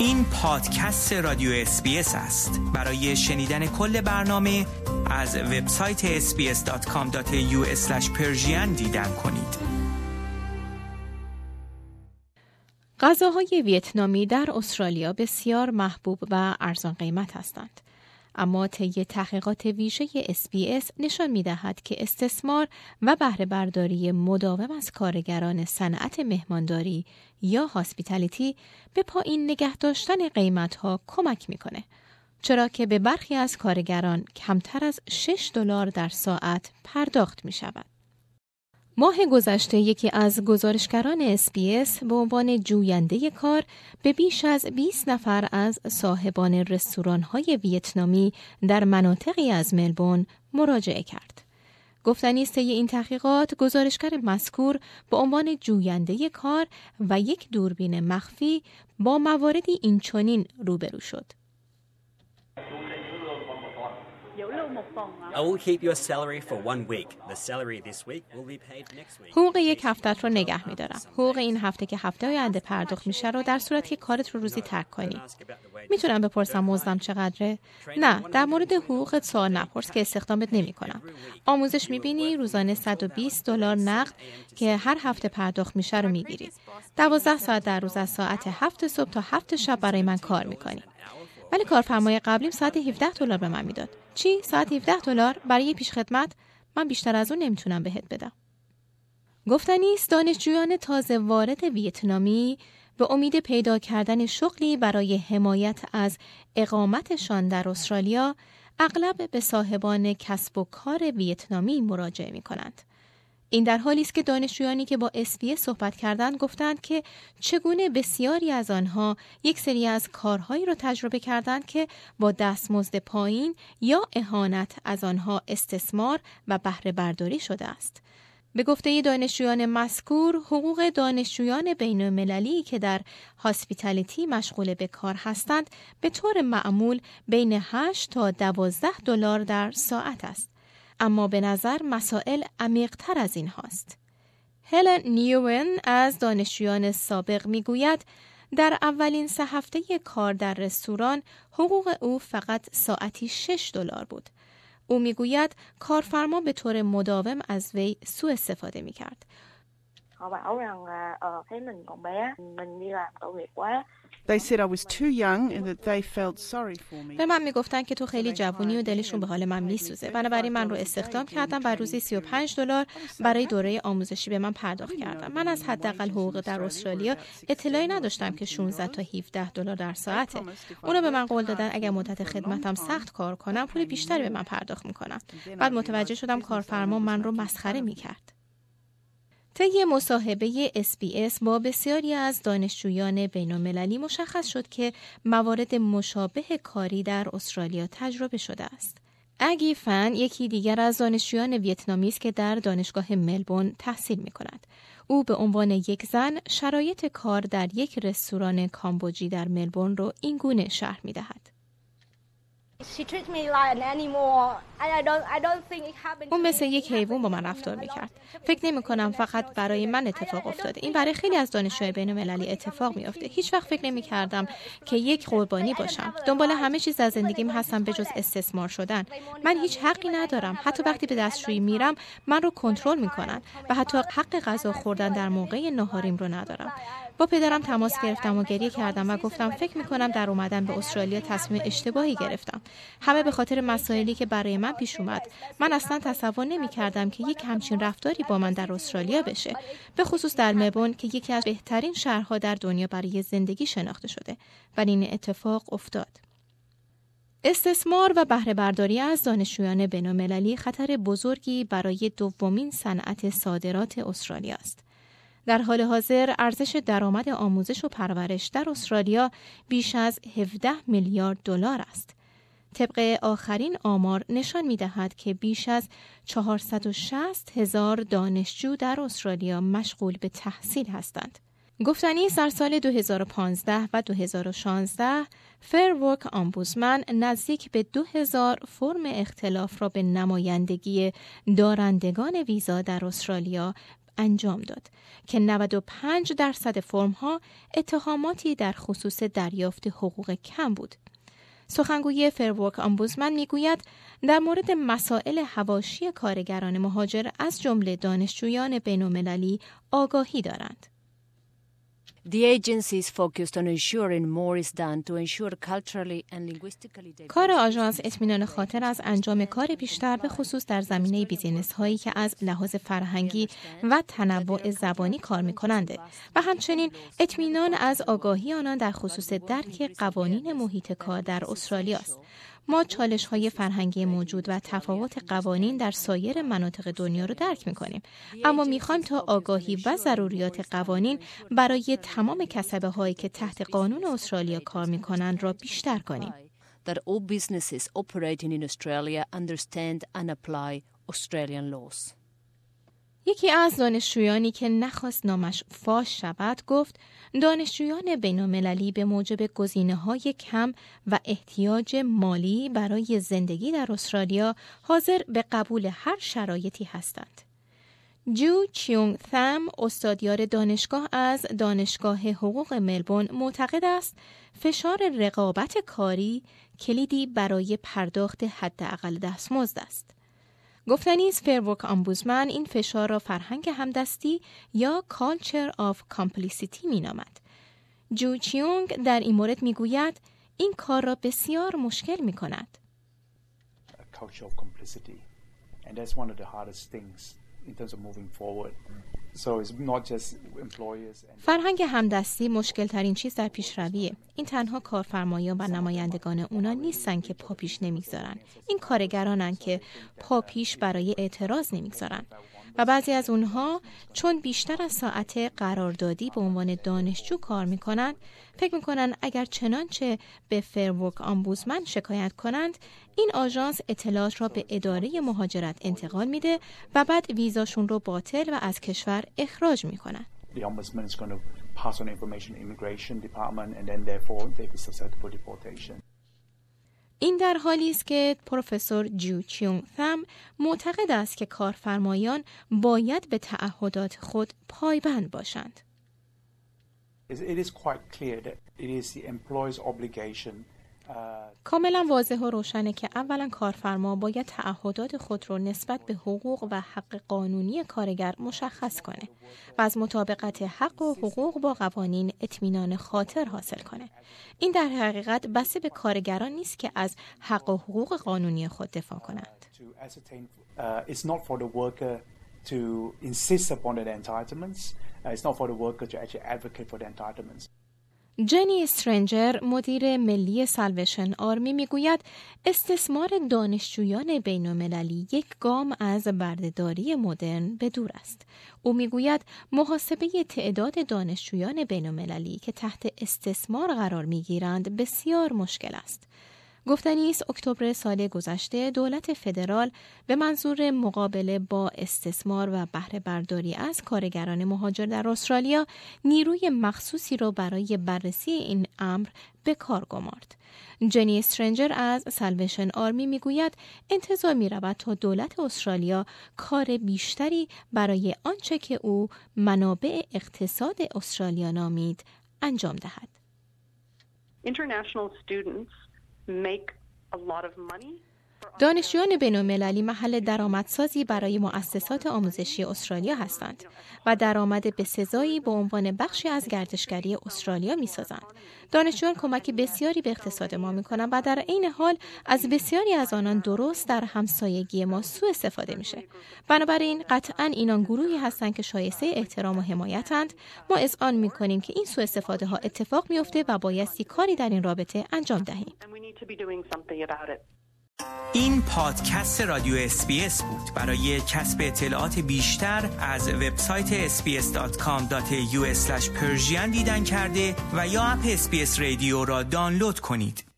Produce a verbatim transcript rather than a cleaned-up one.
این پادکست رادیو اس بی اس است. برای شنیدن کل برنامه از وبسایت اس بی اس دات کام دات ای یو اسلش پرژین دیدن کنید. غذاهای ویتنامی در استرالیا بسیار محبوب و ارزان قیمت هستند. اما طی تحقیقات ویژه اس بی اس نشان می‌دهد که استثمار و بهره برداری مداوم از کارگران صنعت مهمانداری یا هاسپیتالیتی به پایین نگه داشتن قیمت‌ها کمک می‌کنه، چرا که به برخی از کارگران کمتر از شش دلار در ساعت پرداخت می‌شود. ماه گذشته یکی از گزارشگران اس بی اس به عنوان جوینده کار به بیش از بیست نفر از صاحبان رستوران‌های ویتنامی در مناطقی از ملبورن مراجعه کرد. گفتنی است طی این تحقیقات گزارشگر مذکور به عنوان جوینده کار و یک دوربین مخفی با مواردی اینچنین روبرو شد. I will keep your salary for one week. The salary this week will be paid next week. حقوق یک هفتت رو نگه می‌دارم. حقوق این هفته که هفته آینده پرداخت میشه رو در صورتی که کارت رو روزی ترک کنی. میتونم بپرسم مزدم چقدره؟ نه، در مورد حقوقت سوال نپرس که استخدامت نمی‌کنم. آموزش می‌بینی روزانه صد و بیست دلار نقد که هر هفته پرداخت میشه رو می‌گیری. دوازده ساعت در روز از ساعت هفت صبح تا هفت شب برای من کار می‌کنی. ولی کارفرمای قبلیم ساعت هفده دلار به من میداد. چی؟ ساعت هفده دلار برای پیش خدمت؟ من بیشتر از اون نمیتونم بهت بدم. گفتنی است دانشجویان تازه وارد ویتنامی به امید پیدا کردن شغلی برای حمایت از اقامتشان در استرالیا اغلب به صاحبان کسب و کار ویتنامی مراجعه می‌کنند. این در حالی است که دانشجویانی که با اس بی اس صحبت کردند گفتند که چگونه بسیاری از آنها یک سری از کارهایی را تجربه کردند که با دستمزد پایین یا اهانت از آنها استثمار و بهره برداری شده است. به گفته دانشجویان مذکور، حقوق دانشجویان بین‌المللی که در هاسپیتالیتی مشغول به کار هستند به طور معمول بین هشت تا دوازده دلار در ساعت است. اما به نظر مسائل عمیق‌تر از این هاست. هلن نیوون از دانشجویان سابق میگوید در اولین سه هفته کار در رستوران حقوق او فقط ساعتی شش دلار بود. او میگوید کارفرما به طور مداوم از وی سوء استفاده میکرد. They said I was too young and that they felt sorry for me. به من میگفتن که تو خیلی جوونی و دلشون به حال من میسوزه. بنابراین من رو استخدام کردم و روزی سی و پنج دلار برای دوره آموزشی به من پرداخت کردن. من از حداقل حقوق در استرالیا اطلاعی نداشتم که شانزده تا هفده دلار در ساعته. اونا به من قول دادن اگر مدت خدمتم سخت کار کنم پول بیشتری به من پرداخت میکنن. بعد متوجه شدم کارفرما من رو مسخره میکرد. طی مصاحبه اس بی اس با بسیاری از دانشجویان بین‌المللی مشخص شد که موارد مشابه کاری در استرالیا تجربه شده است. اگی فن یکی دیگر از دانشجویان ویتنامی است که در دانشگاه ملبورن تحصیل می‌کند. او به عنوان یک زن شرایط کار در یک رستوران کامبوجی در ملبورن رو این گونه شرح می‌دهد. اون مثل یک حیوان با من رفتار میکرد. فکر نمی کنم فقط برای من اتفاق افتاده. این برای خیلی از دانشجوهای بین‌المللی اتفاق میافته. هیچ وقت فکر نمی کردم که یک قربانی باشم. دنبال همه چیز از زندگیم هستم به جز استثمار شدن. من هیچ حقی ندارم. حتی وقتی به دستشویی میرم من رو کنترل میکنن و حتی حق غذا خوردن در موقع ناهاریم رو ندارم. با پدرم تماس گرفتم و گریه کردم و گفتم فکر میکنم در اومدن به استرالیا تصمیم اشتباهی گرفتم. همه به خاطر مسائلی که برای من پیش اومد. من اصلا تصور نمی‌کردم که یک همچین رفتاری با من در استرالیا بشه، به خصوص در ملبورن که یکی از بهترین شهرها در دنیا برای زندگی شناخته شده. ولی این اتفاق افتاد. استثمار و بهره برداری از دانشجویان بین‌المللی خطر بزرگی برای دومین صنعت صادرات استرالیا است. در حال حاضر ارزش درآمد آموزش و پرورش در استرالیا بیش از هفده میلیارد دلار است. طبق آخرین آمار نشان می‌دهد که بیش از چهارصد و شصت هزار دانشجو در استرالیا مشغول به تحصیل هستند. گفتنی است در سال دو هزار و پانزده و دو هزار و شانزده فیر ورک آمبودسمن نزدیک به دو هزار فرم اختلاف را به نمایندگی دارندگان ویزا در استرالیا انجام داد که نود و پنج درصد فرم‌ها اتهاماتی در خصوص دریافت حقوق کم بود. سخنگوی فرورک آمبودسمن میگوید در مورد مسائل حواشی کارگران مهاجر از جمله دانشجویان بین‌المللی آگاهی دارند. The agency is focused on ensuring more is done to ensure culturally and linguistically. کار آژانس اطمینان خاطر از انجام کار بیشتر به خصوص در زمینه بیزینس هایی که از لحاظ فرهنگی و تنوع زبانی کار می‌کنند و همچنین اطمینان از آگاهی آنان در خصوص درک قوانین محیط کار در استرالیا است. ما چالش‌های فرهنگی موجود و تفاوت قوانین در سایر مناطق دنیا رو درک می‌کنیم، اما می‌خوایم تا آگاهی و ضروریات قوانین برای تمام کسبه‌هایی که تحت قانون استرالیا کار می‌کنند را بیشتر کنیم. That all businesses operating in Australia understand and apply Australian laws. یکی از دانشجویانی که نخواست نامش فاش شود گفت دانشجویان بین‌المللی به موجب گزینه‌های کم و احتیاج مالی برای زندگی در استرالیا حاضر به قبول هر شرایطی هستند. جو چیونگ ثم، استادیار دانشگاه از دانشگاه حقوق ملبورن، معتقد است فشار رقابت کاری کلیدی برای پرداخت حداقل دستمزد است. گفتنی است فرورک آمبودسمن این فشار را فرهنگ همدستی یا Culture of Complicity می نامد. جو چیونگ در این مورد می گوید این کار را بسیار مشکل می کند. Culture of complicity and that's one of the hardest things in terms of moving forward. So it's not just employers and فرهنگ همدستی مشکل ترین چیز در پیشرویه. این تنها کارفرمایان و نمایندگان اونا نیستن که پا پیش نمیگذارن. این کارگرانن که پا پیش برای اعتراض نمیگذارن. و بعضی از اونها چون بیشتر از ساعت قراردادی به عنوان دانشجو کار میکنند، فکر میکنن اگر چنانچه به فرورک آمبودسمن شکایت کنند، این آژانس اطلاعات را به اداره مهاجرت انتقال میده و بعد ویزاشون رو باطل و از کشور اخراج میکنن. the ombudsman is going to pass on information to immigration department and then therefore they be susceptible to deportation. این در حالی است که پروفسور جو چیونگ ثم معتقد است که کارفرمایان باید به تعهدات خود پایبند باشند. It is quite clear that it is the employer's obligation. کاملا واضح و روشنه که اولا کارفرما باید تعهدات خود را نسبت به حقوق و حق قانونی کارگر مشخص کنه و از مطابقت حق و حقوق با قوانین اطمینان خاطر حاصل کنه. این در حقیقت بسته به کارگران نیست که از حق و حقوق قانونی خود دفاع کنند. It's not for the worker to insist upon their entitlements. It's not for the worker to actually advocate for their entitlements. جنی استرنجر، مدیر ملی سالویشن آرمی، میگوید استثمار دانشجویان بین‌المللی یک گام از بردهداری مدرن به دور است. او میگوید محاسبه تعداد دانشجویان بین‌المللی که تحت استثمار قرار میگیرند بسیار مشکل است. گفتنی است اکتبر سال گذشته دولت فدرال به منظور مقابله با استثمار و بهره برداری از کارگران مهاجر در استرالیا نیروی مخصوصی را برای بررسی این امر به کار گمارد. جنی استرنجر از سالویشن آرمی میگوید انتظار می‌رود تا دولت استرالیا کار بیشتری برای آنچه که او منابع اقتصاد استرالیا نامید انجام دهد. International students make a lot of money. دانشجویان بین‌المللی محل درآمدسازی برای مؤسسات آموزشی استرالیا هستند و درآمد بسزایی به عنوان بخشی از گردشگری استرالیا می‌سازند. دانشجویان کمک بسیاری به اقتصاد ما می‌کنند و در عین حال از بسیاری از آنان درست در همسایگی ما سوء استفاده میشه. بنابراین قطعاً اینان گروهی هستند که شایسته احترام و حمایتند. ما اذعان می‌کنیم که این سوء استفاده ها اتفاق میفته و بایستی کاری در این رابطه انجام دهیم. این پادکست رادیو اس بی اس بود. برای کسب اطلاعات بیشتر از وبسایت اس بی اس دات کام دات ای یو اسلش پرژین دیدن کرده و یا اپ اس بی اس رادیو را دانلود کنید.